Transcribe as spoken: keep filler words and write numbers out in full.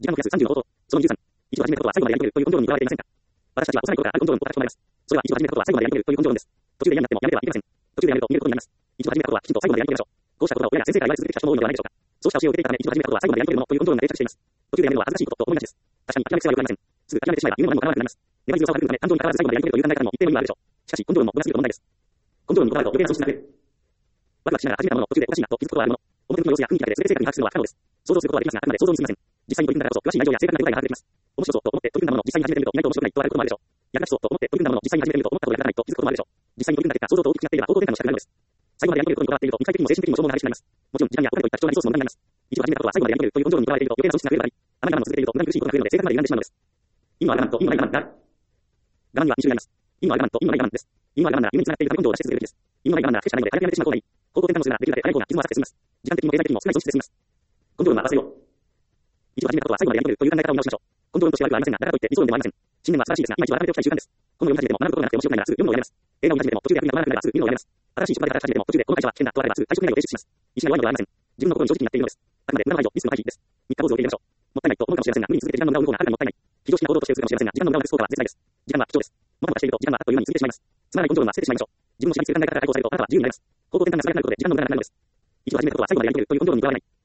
時間の増やすさんじゅうの方法。そのにじゅうさん。一度始めたことは最後までやり遂げるという根性論にとらわれていませんか？私たちは幼い頃からある根性論を形となります。それは一度始めたことは最後までやり遂げるという根性論です。途中で嫌になってもやめてはいけません。途中でやめると逃げることになります。一度始めたことはきちんと最後までやり遂げましょう。こうしたことを親や先生から言われ続けてきた人も多いのではないでしょうか。そうした教えを受けていたため、一度始めたことは最後までやり遂げるものという根性論が定着しています。途中でやめるのは恥ずかしいことと思いがちです。確かに諦めてしまいはよくありません。すぐ諦めてしまえば夢も何も叶わなくなります。粘り強さを育むため、感情に変わらず最後までやり遂げるという考え方も一定の意味があるでしょう。しかし、根性論も同じく問題です。根性論にこだわると余計な損失が出る。ワクワクしながら始めたものの途中でおかしいなと気づくことはあるもの。表向きの様子や雰囲気だけで全て正確に把握するのは不可能です。想像することはできますが、あくまで想像に過ぎません。実際に取り組んだからこそ詳しい内容や正確な具体が把握できます。面白そうと思って取り組んだものを実際に始めてみると意外と面白くないとあることもあるでしょう。やりたしそうと思って取り組んだものを実際に始めてみると思ったことが役立たないと気づくこともあるでしょう。実際に取り組んだ結果、想像と大きくなっていれば方向転換の仕方があるのです。最後までやり遂げることにこだわっていると肉体的にも精神的にも消耗が激しくなります。もちろん時間やお金といった貴重なリソースも無駄になります。一度始めたことは最後までやり遂げるという根性論にとらわれていると余計な損失が増える場合、あまり我慢を続けていると無駄に苦しいことが増えるので正確まで歪んでしまうのです。意味のある我慢と意味のない我慢がある。我慢にはに種類あります。意味のある我慢と意味のない我慢です。意味のある我慢なら夢に繋がっているため根性を出し続けるべきです。意味のない我慢なら不可しくないので早くやめてしまう方がいい。方向転換をするならできるだけ早い方が傷も浅くて済みます。時間的にも経済的にも少ない損失で済みます。根性論は合わせよう。一度始めたことは最後までやり遂げるという考え方を見直しましょう。根性論として悪くはありませんが、だからといって理想論でもありません。信念は素晴らしいですが、今一度改めておきたい習慣です。本を読み始めても学ぶことがなくて面白くないならすぐ読むのをやめます。映画を見始めても途中で役に立たなくなればすぐ見るのをやめます。新しい職場で働き始めても途中でこの会社は危険だとあればすぐ退職願を提出します。意志が弱いのではありません。自分の心に正直になっているのです。あくまで無駄な配慮、リスクの回避です。三日坊主を受け入れましょう。もったいないと思うかもしれませんが、無理に続けて時間の無駄を生む方がはるかにもったいない。非常識な行動として映るかもしれませんが、時間の無駄をなくす効果は絶大です。時間は貴重です。もたもたしていると時間はあっという間に過ぎてしまいます。つまらない根性論は捨ててしまいましょう。自分の支配する考え方から解放されるとあなたは自由になります。方向転換が少なくなることで時間の無駄がなくなるのです。一度始めたことは最後までやり遂げるという根性論にとらわれない。